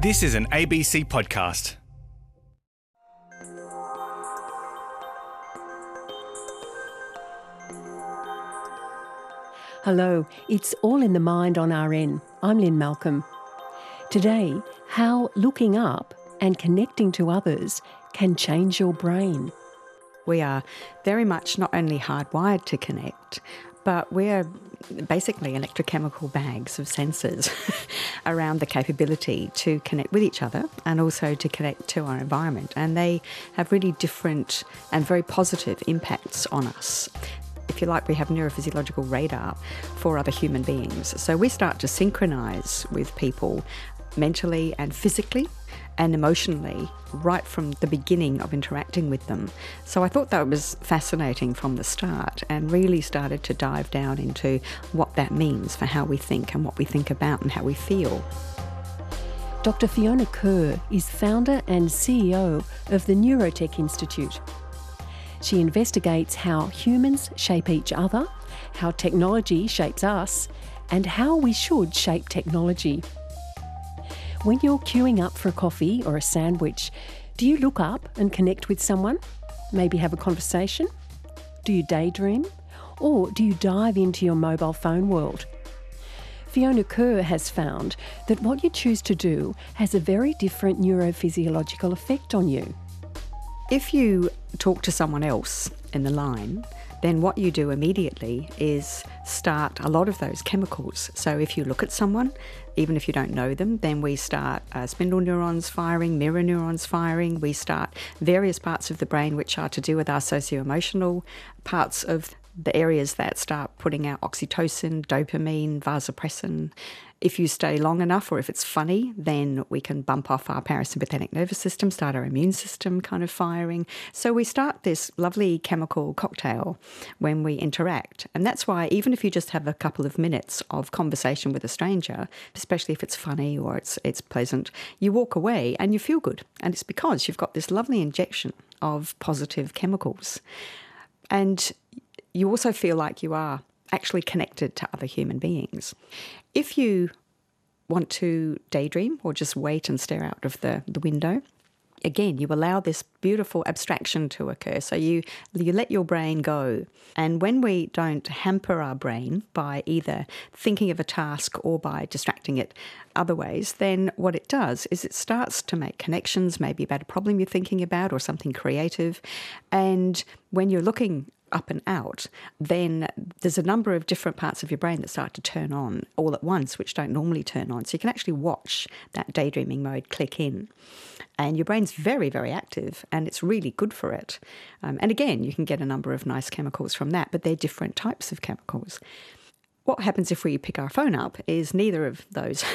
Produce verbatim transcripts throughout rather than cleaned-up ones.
This is an A B C podcast. Hello, it's All in the Mind on R N. I'm Lynn Malcolm. Today, how looking up and connecting to others can change your brain. We are very much not only hardwired to connect, but we're basically electrochemical bags of sensors around the capability to connect with each other and also to connect to our environment. And they have really different and very positive impacts on us. If you like, we have neurophysiological radar for other human beings. So we start to synchronise with people mentally and physically and emotionally right from the beginning of interacting with them. So I thought that was fascinating from the start and really started to dive down into what that means for how we think and what we think about and how we feel. Doctor Fiona Kerr is founder and C E O of the Neurotech Institute. She investigates how humans shape each other, how technology shapes us, and how we should shape technology. When you're queuing up for a coffee or a sandwich, do you look up and connect with someone? Maybe have a conversation? Do you daydream? Or do you dive into your mobile phone world? Fiona Kerr has found that what you choose to do has a very different neurophysiological effect on you. If you talk to someone else in the line, then what you do immediately is start a lot of those chemicals. So if you look at someone, even if you don't know them, then we start uh, spindle neurons firing, mirror neurons firing. We start various parts of the brain which are to do with our socio-emotional parts of the areas that start putting out oxytocin, dopamine, vasopressin. If you stay long enough, or if it's funny, then we can bump off our parasympathetic nervous system, start our immune system kind of firing. So we start this lovely chemical cocktail when we interact. And that's why even if you just have a couple of minutes of conversation with a stranger, especially if it's funny or it's it's pleasant, you walk away and you feel good. And it's because you've got this lovely injection of positive chemicals. And you also feel like you are actually connected to other human beings. If you want to daydream or just wait and stare out of the, the window, again, you allow this beautiful abstraction to occur. So you, you let your brain go. And when we don't hamper our brain by either thinking of a task or by distracting it other ways, then what it does is it starts to make connections, maybe about a problem you're thinking about or something creative. And when you're looking up and out, then there's a number of different parts of your brain that start to turn on all at once, which don't normally turn on. So you can actually watch that daydreaming mode click in. And your brain's very, very active, and it's really good for it. Um, and again, you can get a number of nice chemicals from that, but they're different types of chemicals. What happens if we pick our phone up is neither of those.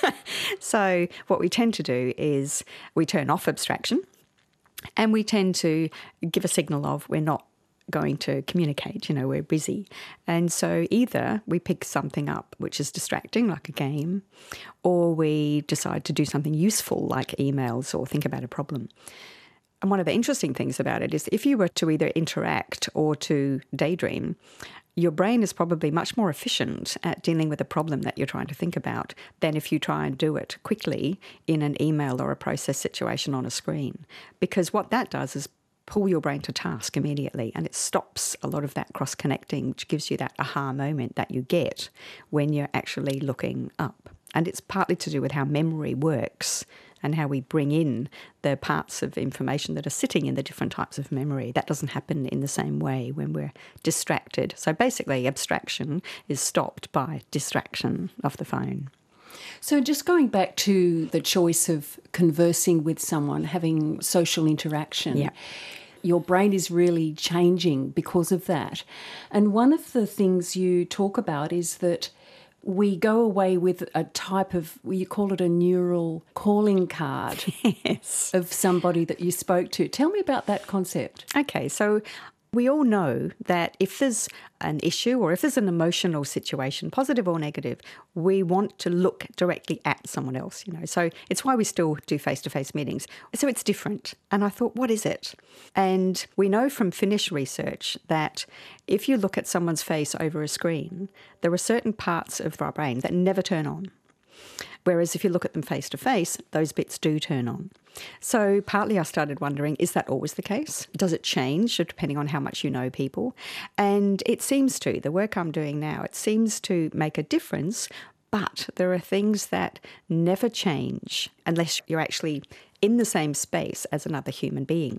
So what we tend to do is we turn off abstraction, and we tend to give a signal of we're not going to communicate, you know, we're busy. And so either we pick something up which is distracting, like a game, or we decide to do something useful like emails or think about a problem. And one of the interesting things about it is if you were to either interact or to daydream, your brain is probably much more efficient at dealing with a problem that you're trying to think about than if you try and do it quickly in an email or a process situation on a screen. Because what that does is pull your brain to task immediately, and it stops a lot of that cross-connecting, which gives you that aha moment that you get when you're actually looking up. And it's partly to do with how memory works and how we bring in the parts of information that are sitting in the different types of memory. That doesn't happen in the same way when we're distracted. So basically, abstraction is stopped by distraction of the phone. So just going back to the choice of conversing with someone, having social interaction, yeah. Your brain is really changing because of that. And one of the things you talk about is that we go away with a type of, you call it a neural calling card yes. of somebody that you spoke to. Tell me about that concept. Okay, so we all know that if there's an issue or if there's an emotional situation, positive or negative, we want to look directly at someone else, you know. So it's why we still do face-to-face meetings. So it's different. And I thought, what is it? And we know from Finnish research that if you look at someone's face over a screen, there are certain parts of our brain that never turn on. Whereas if you look at them face to face, those bits do turn on. So partly I started wondering, is that always the case? Does it change depending on how much you know people? And it seems to. The work I'm doing now, it seems to make a difference, but there are things that never change unless you're actually in the same space as another human being.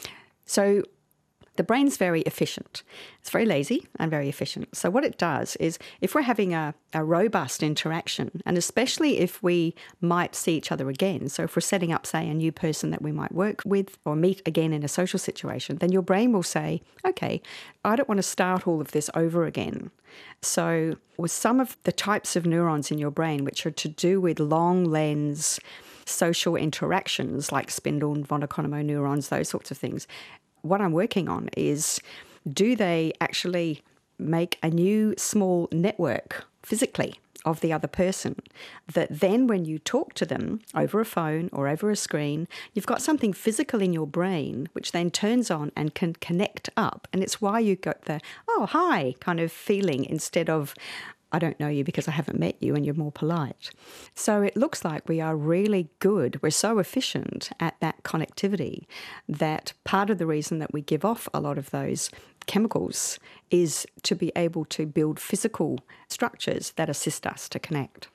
So the brain's very efficient. It's very lazy and very efficient. So what it does is if we're having a, a robust interaction, and especially if we might see each other again, so if we're setting up, say, a new person that we might work with or meet again in a social situation, then your brain will say, okay, I don't want to start all of this over again. So with some of the types of neurons in your brain which are to do with long lens social interactions like spindle and von Economo neurons, those sorts of things, what I'm working on is, do they actually make a new small network physically of the other person that then when you talk to them over a phone or over a screen, you've got something physical in your brain which then turns on and can connect up. And it's why you got the, oh, hi kind of feeling instead of, I don't know you because I haven't met you, and you're more polite. So it looks like we are really good. We're so efficient at that connectivity that part of the reason that we give off a lot of those chemicals is to be able to build physical structures that assist us to connect.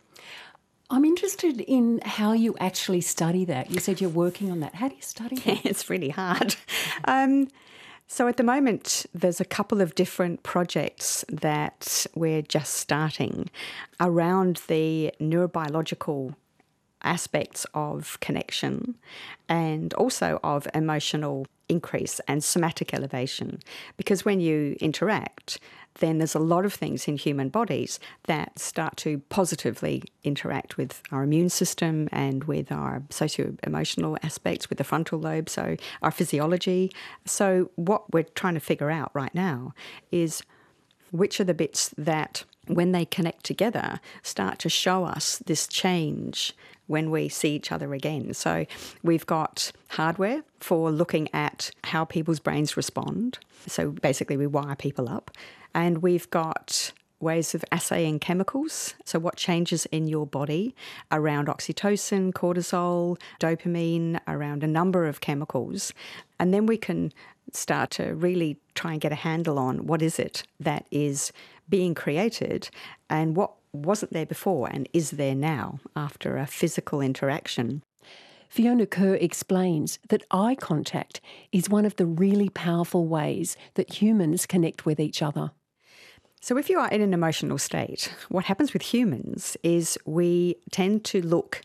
I'm interested in how you actually study that. You said you're working on that. How do you study that? It's really hard. Um, So at the moment, there's a couple of different projects that we're just starting around the neurobiological aspects of connection and also of emotional increase and somatic elevation. Because when you interact, then there's a lot of things in human bodies that start to positively interact with our immune system and with our socio-emotional aspects, with the frontal lobe, so our physiology. So what we're trying to figure out right now is which are the bits that, when they connect together, start to show us this change when we see each other again. So we've got hardware for looking at how people's brains respond. So basically we wire people up. And we've got ways of assaying chemicals. So what changes in your body around oxytocin, cortisol, dopamine, around a number of chemicals. And then we can start to really try and get a handle on what is it that is being created and what wasn't there before and is there now after a physical interaction. Fiona Kerr explains that eye contact is one of the really powerful ways that humans connect with each other. So if you are in an emotional state, what happens with humans is we tend to look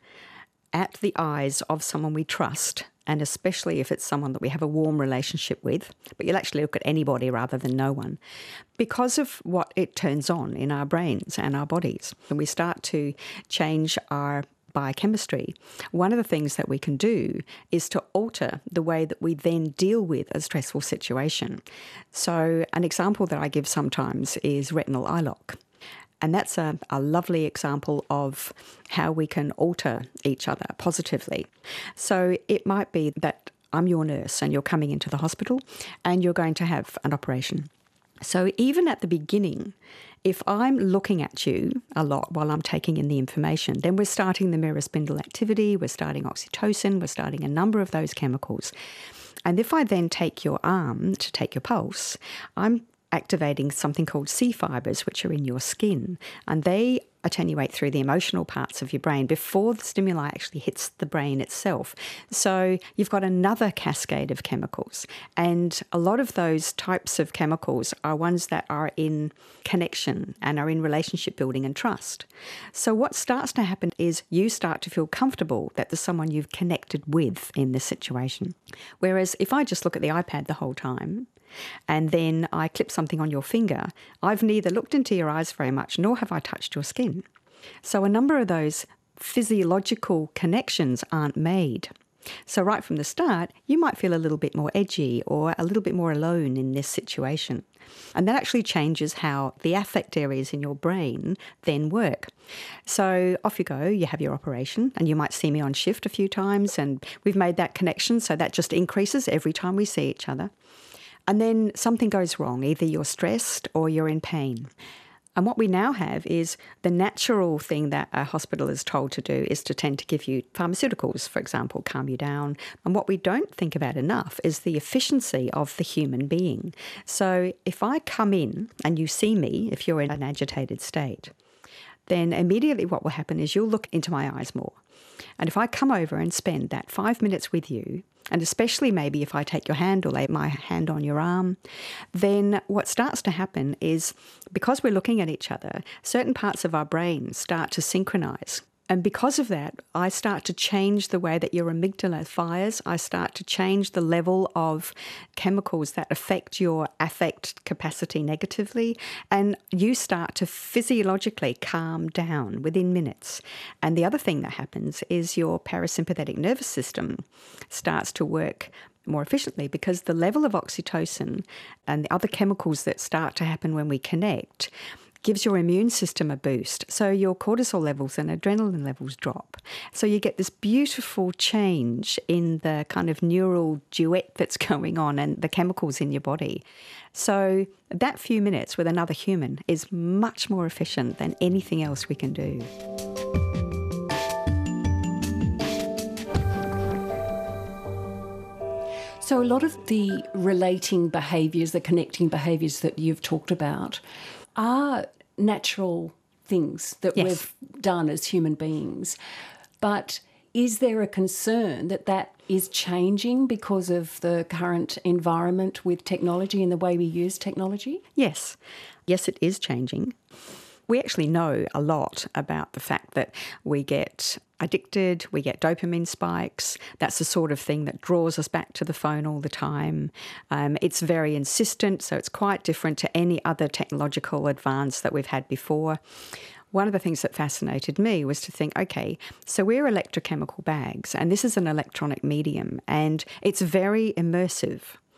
at the eyes of someone we trust, and especially if it's someone that we have a warm relationship with, but you'll actually look at anybody rather than no one, because of what it turns on in our brains and our bodies. And we start to change our biochemistry. One of the things that we can do is to alter the way that we then deal with a stressful situation. So an example that I give sometimes is retinal eye lock. And that's a, a lovely example of how we can alter each other positively. So it might be that I'm your nurse and you're coming into the hospital and you're going to have an operation. So even at the beginning, if I'm looking at you a lot while I'm taking in the information, then we're starting the mirror spindle activity, we're starting oxytocin, we're starting a number of those chemicals. And if I then take your arm to take your pulse, I'm activating something called C fibres, which are in your skin, and they attenuate through the emotional parts of your brain before the stimuli actually hits the brain itself. So you've got another cascade of chemicals, and a lot of those types of chemicals are ones that are in connection and are in relationship building and trust. So what starts to happen is you start to feel comfortable that there's someone you've connected with in this situation. Whereas if I just look at the iPad the whole time, and then I clip something on your finger, I've neither looked into your eyes very much, nor have I touched your skin. So a number of those physiological connections aren't made. So right from the start, you might feel a little bit more edgy or a little bit more alone in this situation. And that actually changes how the affect areas in your brain then work. So off you go, you have your operation, and you might see me on shift a few times, and we've made that connection, so that just increases every time we see each other. And then something goes wrong. Either you're stressed or you're in pain. And what we now have is the natural thing that a hospital is told to do is to tend to give you pharmaceuticals, for example, calm you down. And what we don't think about enough is the efficiency of the human being. So if I come in and you see me, if you're in an agitated state, then immediately what will happen is you'll look into my eyes more. And if I come over and spend that five minutes with you, and especially maybe if I take your hand or lay my hand on your arm, then what starts to happen is, because we're looking at each other, certain parts of our brain start to synchronize. And because of that, I start to change the way that your amygdala fires. I start to change the level of chemicals that affect your affect capacity negatively. And you start to physiologically calm down within minutes. And the other thing that happens is your parasympathetic nervous system starts to work more efficiently, because the level of oxytocin and the other chemicals that start to happen when we connect gives your immune system a boost. So your cortisol levels and adrenaline levels drop. So you get this beautiful change in the kind of neural duet that's going on and the chemicals in your body. So that few minutes with another human is much more efficient than anything else we can do. So a lot of the relating behaviours, the connecting behaviours that you've talked about are natural things that yes. we've done as human beings. But is there a concern that that is changing because of the current environment with technology and the way we use technology? Yes. Yes, it is changing. We actually know a lot about the fact that we get addicted, we get dopamine spikes. That's the sort of thing that draws us back to the phone all the time. Um, it's very insistent, so it's quite different to any other technological advance that we've had before. One of the things that fascinated me was to think, okay, so we're electrochemical bags, and this is an electronic medium, and it's very immersive.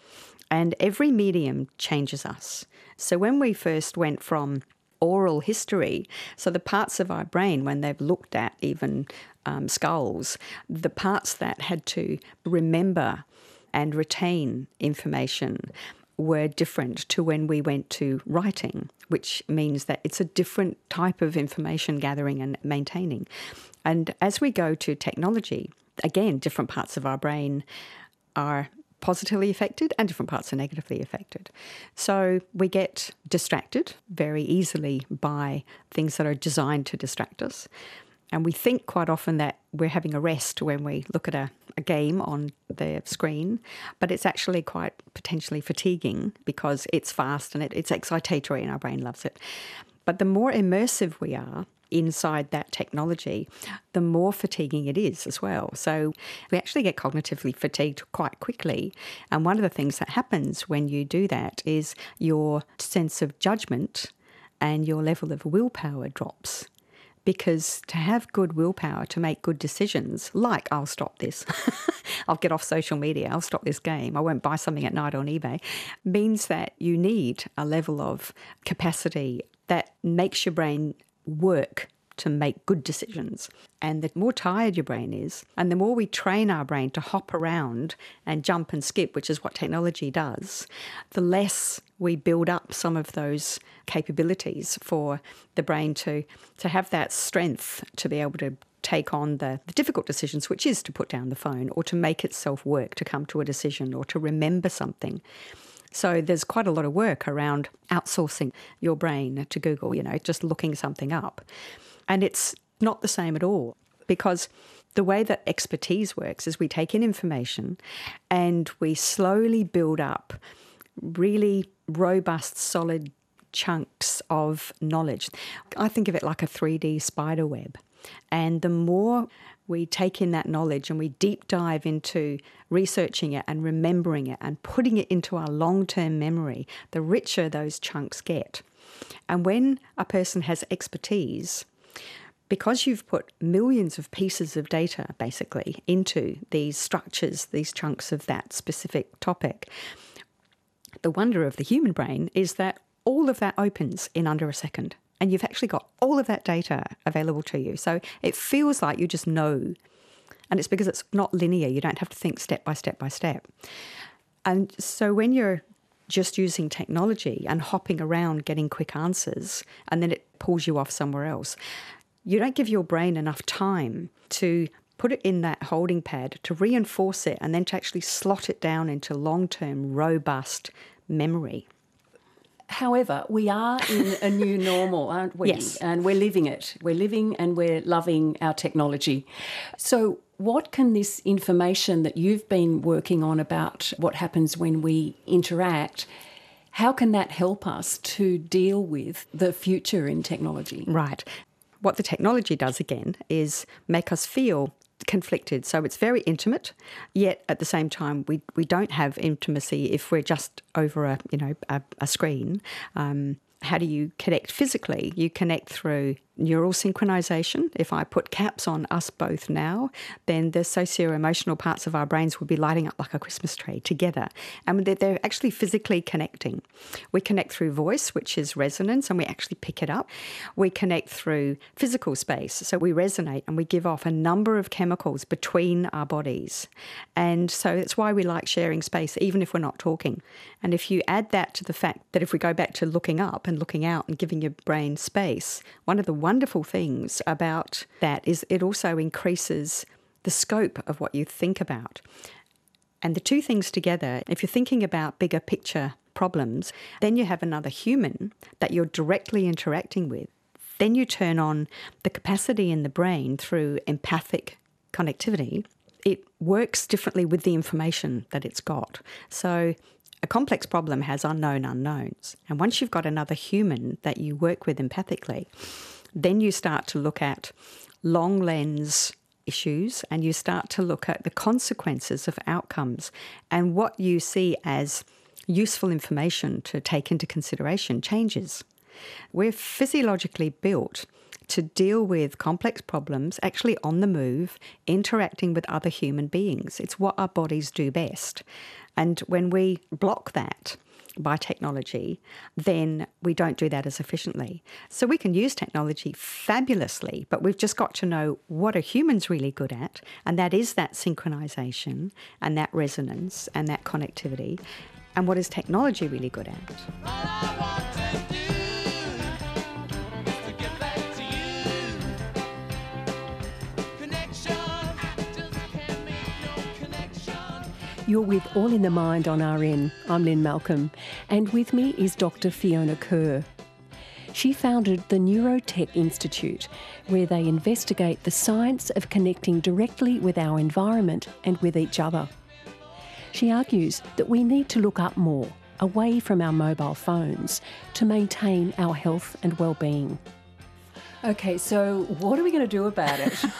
And every medium changes us. So when we first went from oral history, so the parts of our brain, when they've looked at even um, skulls, the parts that had to remember and retain information were different to when we went to writing, which means that it's a different type of information gathering and maintaining. And as we go to technology, again, different parts of our brain are positively affected and different parts are negatively affected. So we get distracted very easily by things that are designed to distract us. And we think quite often that we're having a rest when we look at a, a game on the screen, but it's actually quite potentially fatiguing because it's fast and it, it's excitatory and our brain loves it. But the more immersive we are inside that technology, the more fatiguing it is as well. So we actually get cognitively fatigued quite quickly. And one of the things that happens when you do that is your sense of judgment and your level of willpower drops. Because to have good willpower to make good decisions, like I'll stop this, I'll get off social media, I'll stop this game, I won't buy something at night on eBay, means that you need a level of capacity that makes your brain work to make good decisions. And the more tired your brain is, and the more we train our brain to hop around and jump and skip, which is what technology does, the less we build up some of those capabilities for the brain to, to have that strength to be able to take on the, the difficult decisions, which is to put down the phone or to make itself work, to come to a decision or to remember something. So there's quite a lot of work around outsourcing your brain to Google, you know, just looking something up. And it's not the same at all, because the way that expertise works is we take in information and we slowly build up really robust, solid chunks of knowledge. I think of it like a three D spider web. And the more we take in that knowledge and we deep dive into researching it and remembering it and putting it into our long-term memory, the richer those chunks get. And when a person has expertise, because you've put millions of pieces of data, basically, into these structures, these chunks of that specific topic, the wonder of the human brain is that all of that opens in under a second. And you've actually got all of that data available to you. So it feels like you just know. And it's because it's not linear. You don't have to think step by step by step. And so when you're just using technology and hopping around getting quick answers, and then it pulls you off somewhere else. You don't give your brain enough time to put it in that holding pad, to reinforce it, and then to actually slot it down into long-term, robust memory. However, we are in a new normal, aren't we? Yes. And we're living it. We're living and we're loving our technology. So what can this information that you've been working on about what happens when we interact, how can that help us to deal with the future in technology? Right. What the technology does, again, is make us feel conflicted. So it's very intimate, yet at the same time we we don't have intimacy if we're just over a you know a, a screen. Um, how do you connect physically? You connect through neural synchronization. If I put caps on us both now, then the socio-emotional parts of our brains will be lighting up like a Christmas tree together. And they're, they're actually physically connecting. We connect through voice, which is resonance, and we actually pick it up. We connect through physical space. So we resonate and we give off a number of chemicals between our bodies. And so that's why we like sharing space, even if we're not talking. And if you add that to the fact that if we go back to looking up and looking out and giving your brain space, one of the wonderful things about that is it also increases the scope of what you think about. And the two things together, if you're thinking about bigger picture problems, then you have another human that you're directly interacting with. Then you turn on the capacity in the brain through empathic connectivity. It works differently with the information that it's got. So a complex problem has unknown unknowns. And once you've got another human that you work with empathically, then you start to look at long lens issues and you start to look at the consequences of outcomes, and what you see as useful information to take into consideration changes. We're physiologically built to deal with complex problems actually on the move, interacting with other human beings. It's what our bodies do best. And when we block that by technology, then we don't do that as efficiently. So we can use technology fabulously, but we've just got to know what are humans really good at, and that is that synchronization and that resonance and that connectivity, and what is technology really good at. You're with All in the Mind on R N. I'm Lynn Malcolm, and with me is Doctor Fiona Kerr. She founded the Neurotech Institute, where they investigate the science of connecting directly with our environment and with each other. She argues that we need to look up more, away from our mobile phones, to maintain our health and well-being. Okay, so what are we going to do about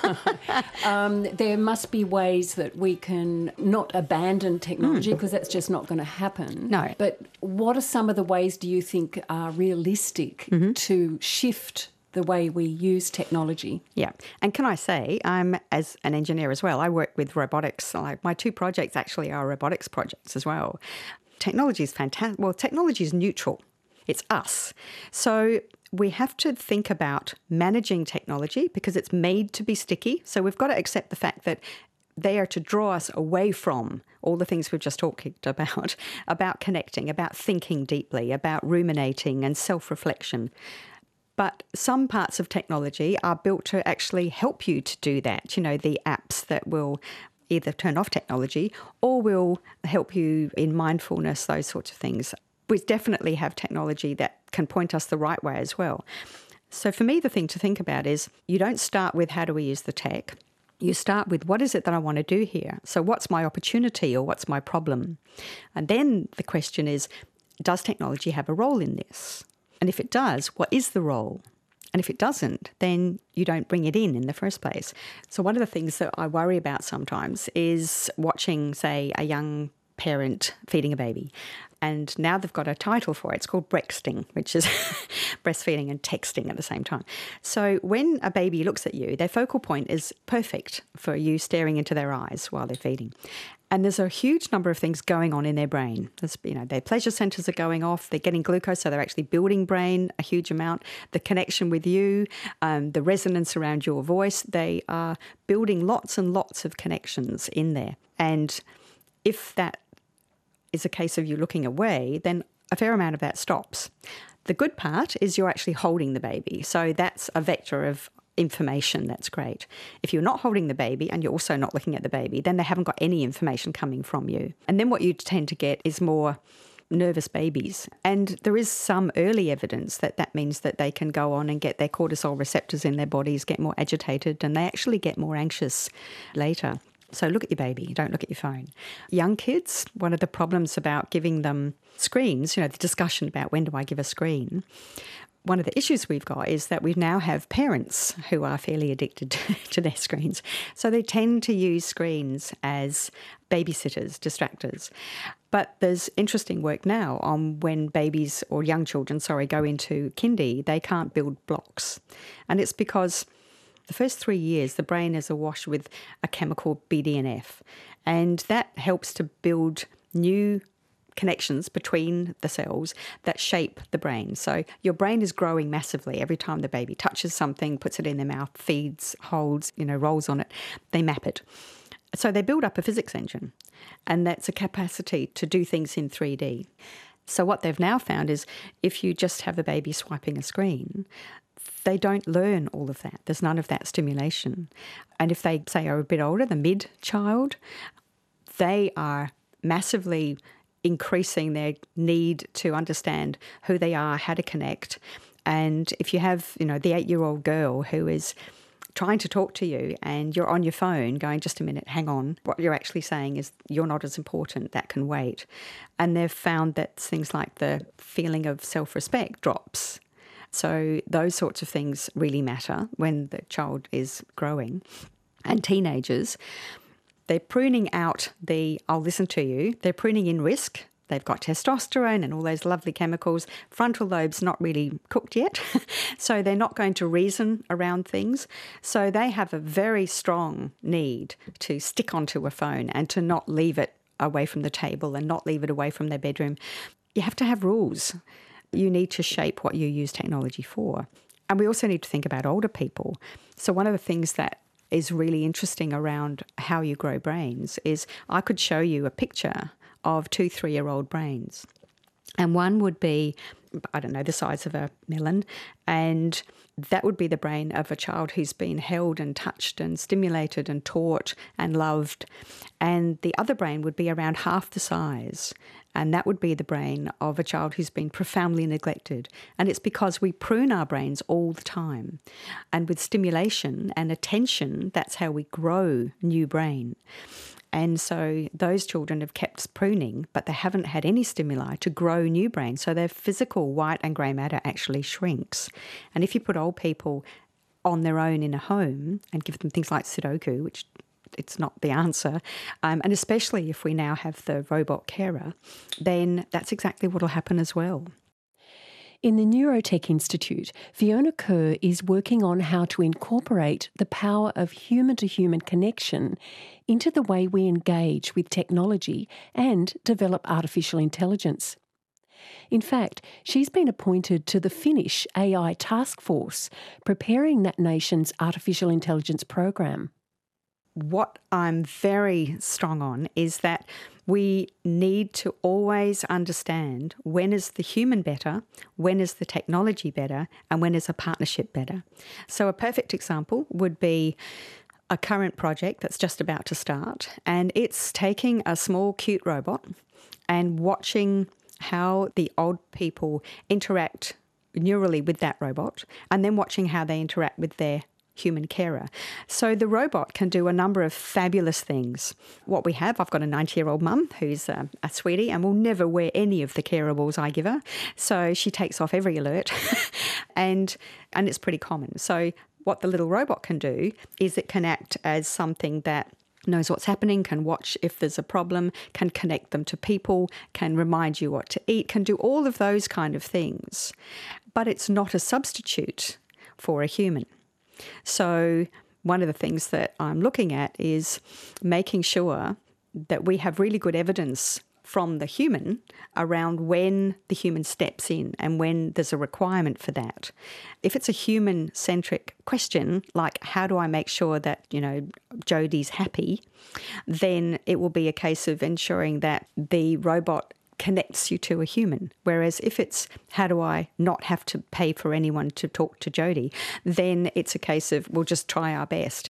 it? um, there must be ways that we can not abandon technology, because mm. that's just not going to happen. No. But what are some of the ways do you think are realistic mm-hmm. to shift the way we use technology? Yeah. And can I say, I'm as an engineer as well, I work with robotics. Like my two projects actually are robotics projects as well. Technology is fantastic. Well, technology is neutral. It's us. So we have to think about managing technology because it's made to be sticky. So we've got to accept the fact that they are to draw us away from all the things we've just talked about, about connecting, about thinking deeply, about ruminating and self-reflection. But some parts of technology are built to actually help you to do that. You know, the apps that will either turn off technology or will help you in mindfulness, those sorts of things. We definitely have technology that can point us the right way as well. So for me, the thing to think about is you don't start with how do we use the tech. You start with what is it that I want to do here? So what's my opportunity or what's my problem? And then the question is, does technology have a role in this? And if it does, what is the role? And if it doesn't, then you don't bring it in in the first place. So one of the things that I worry about sometimes is watching, say, a young parent feeding a baby. And now they've got a title for it. It's called Brexting, which is breastfeeding and texting at the same time. So when a baby looks at you, their focal point is perfect for you staring into their eyes while they're feeding. And there's a huge number of things going on in their brain. There's, you know, their pleasure centres are going off. They're getting glucose, so they're actually building brain a huge amount. The connection with you, um, the resonance around your voice, they are building lots and lots of connections in there. And if that is a case of you looking away, then a fair amount of that stops. The good part is you're actually holding the baby. So that's a vector of information. That's great. If you're not holding the baby and you're also not looking at the baby, then they haven't got any information coming from you. And then what you tend to get is more nervous babies. And there is some early evidence that that means that they can go on and get their cortisol receptors in their bodies, get more agitated, and they actually get more anxious later. So look at your baby, don't look at your phone. Young kids, one of the problems about giving them screens, you know, the discussion about when do I give a screen, one of the issues we've got is that we now have parents who are fairly addicted to their screens. So they tend to use screens as babysitters, distractors. But there's interesting work now on when babies or young children, sorry, go into kindy, they can't build blocks. And it's because the first three years, the brain is awash with a chemical B D N F, and that helps to build new connections between the cells that shape the brain. So your brain is growing massively every time the baby touches something, puts it in their mouth, feeds, holds, you know, rolls on it, they map it. So they build up a physics engine, and that's a capacity to do things in three D. So what they've now found is if you just have a baby swiping a screen, they don't learn all of that. There's none of that stimulation. And if they, say, are a bit older, the mid-child, they are massively increasing their need to understand who they are, how to connect. And if you have, you know, the eight-year-old girl who is trying to talk to you and you're on your phone going, just a minute, hang on, what you're actually saying is you're not as important, that can wait. And they've found that things like the feeling of self-respect drops. So those sorts of things really matter when the child is growing. And teenagers, they're pruning out the, I'll listen to you, they're pruning in risk. They've got testosterone and all those lovely chemicals. Frontal lobe's not really cooked yet, so they're not going to reason around things. So they have a very strong need to stick onto a phone and to not leave it away from the table and not leave it away from their bedroom. You have to have rules. You need to shape what you use technology for. And we also need to think about older people. So one of the things that is really interesting around how you grow brains is I could show you a picture of two three-year-old brains. And one would be, I don't know, the size of a melon, and that would be the brain of a child who's been held and touched and stimulated and taught and loved. And the other brain would be around half the size, and that would be the brain of a child who's been profoundly neglected. And it's because we prune our brains all the time. And with stimulation and attention, that's how we grow new brain. And so those children have kept pruning, but they haven't had any stimuli to grow new brain. So their physical white and grey matter actually shrinks. And if you put old people on their own in a home and give them things like Sudoku, which it's not the answer, um, and especially if we now have the robot carer, then that's exactly what will happen as well. In the Neurotech Institute, Fiona Kerr is working on how to incorporate the power of human-to-human connection into the way we engage with technology and develop artificial intelligence. In fact, she's been appointed to the Finnish A I task force, preparing that nation's artificial intelligence program. What I'm very strong on is that we need to always understand when is the human better, when is the technology better, and when is a partnership better. So a perfect example would be a current project that's just about to start, and it's taking a small, cute robot and watching how the old people interact neurally with that robot, and then watching how they interact with their human carer. So the robot can do a number of fabulous things. What we have, I've got a ninety-year-old mum who's a, a sweetie and will never wear any of the careables I give her. So she takes off every alert and and it's pretty common. So what the little robot can do is it can act as something that knows what's happening, can watch if there's a problem, can connect them to people, can remind you what to eat, can do all of those kind of things. But it's not a substitute for a human. So one of the things that I'm looking at is making sure that we have really good evidence from the human around when the human steps in and when there's a requirement for that. If it's a human-centric question, like how do I make sure that, you know, Jodie's happy, then it will be a case of ensuring that the robot connects you to a human. Whereas if it's how do I not have to pay for anyone to talk to Jodie, then it's a case of we'll just try our best.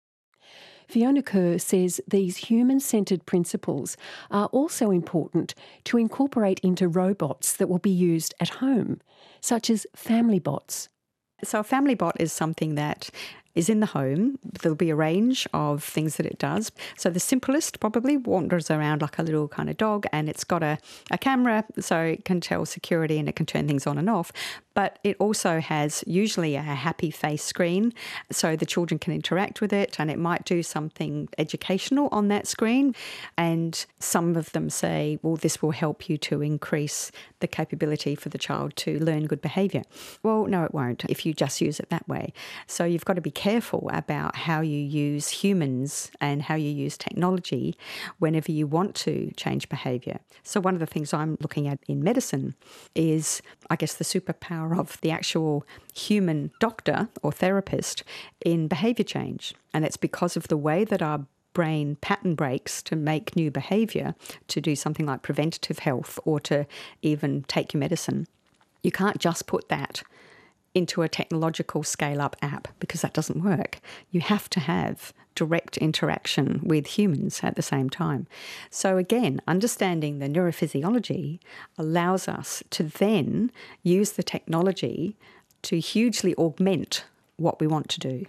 Fiona Kerr says these human-centred principles are also important to incorporate into robots that will be used at home, such as family bots. So a family bot is something that is in the home. There'll be a range of things that it does. So the simplest probably wanders around like a little kind of dog, and it's got a, a camera so it can tell security and it can turn things on and off. But it also has usually a happy face screen so the children can interact with it, and it might do something educational on that screen. And some of them say, well, this will help you to increase the capability for the child to learn good behaviour. Well, no, it won't if you just use it that way. So you've got to be careful about how you use humans and how you use technology whenever you want to change behaviour. So one of the things I'm looking at in medicine is, I guess, the superpower of the actual human doctor or therapist in behaviour change. And it's because of the way that our brain pattern breaks to make new behaviour, to do something like preventative health or to even take your medicine. You can't just put that into a technological scale-up app because that doesn't work. You have to have direct interaction with humans at the same time. So again, understanding the neurophysiology allows us to then use the technology to hugely augment what we want to do.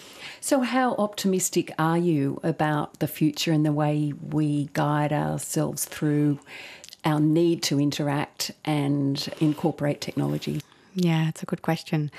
So how optimistic are you about the future and the way we guide ourselves through our need to interact and incorporate technology? Yeah, it's a good question.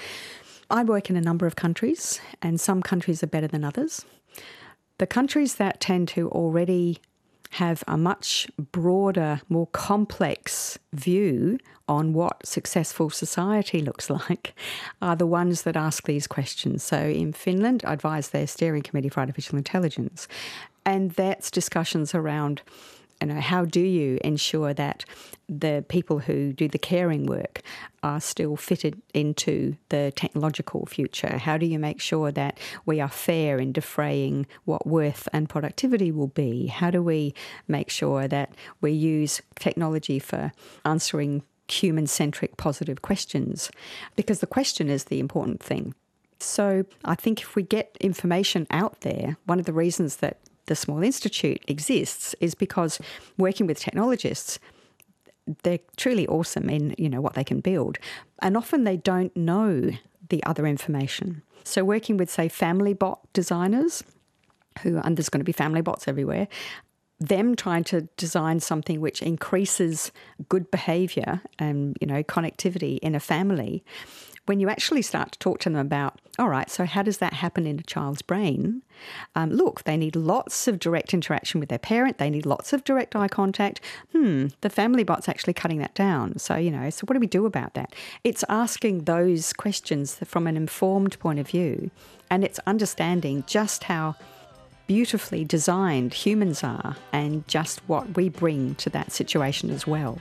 I work in a number of countries, and some countries are better than others. The countries that tend to already have a much broader, more complex view on what successful society looks like are the ones that ask these questions. So in Finland, I advise their Steering Committee for Artificial Intelligence, and that's discussions around, you know, how do you ensure that the people who do the caring work are still fitted into the technological future? How do you make sure that we are fair in defraying what worth and productivity will be? How do we make sure that we use technology for answering human-centric positive questions? Because the question is the important thing. So I think if we get information out there, one of the reasons that the Small Institute exists is because working with technologists, they're truly awesome in, you know, what they can build. And often they don't know the other information. So working with, say, family bot designers, who, and there's going to be family bots everywhere, them trying to design something which increases good behaviour and, you know, connectivity in a family, when you actually start to talk to them about, all right, so how does that happen in a child's brain? Um, look, they need lots of direct interaction with their parent. They need lots of direct eye contact. Hmm, the family bot's actually cutting that down. So, you know, so what do we do about that? It's asking those questions from an informed point of view, and it's understanding just how beautifully designed humans are and just what we bring to that situation as well.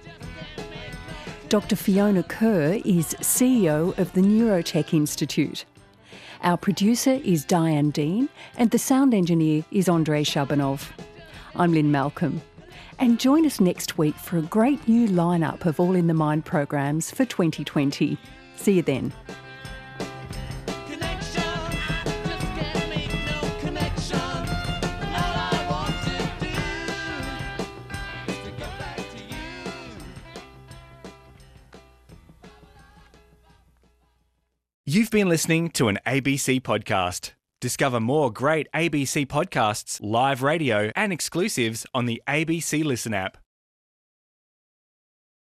Doctor Fiona Kerr is C E O of the Neurotech Institute. Our producer is Diane Dean and the sound engineer is Andrei Shabanov. I'm Lynn Malcolm. And join us next week for a great new lineup of All in the Mind programs for twenty twenty. See you then. You've been listening to an A B C podcast. Discover more great A B C podcasts, live radio, and exclusives on the A B C Listen app.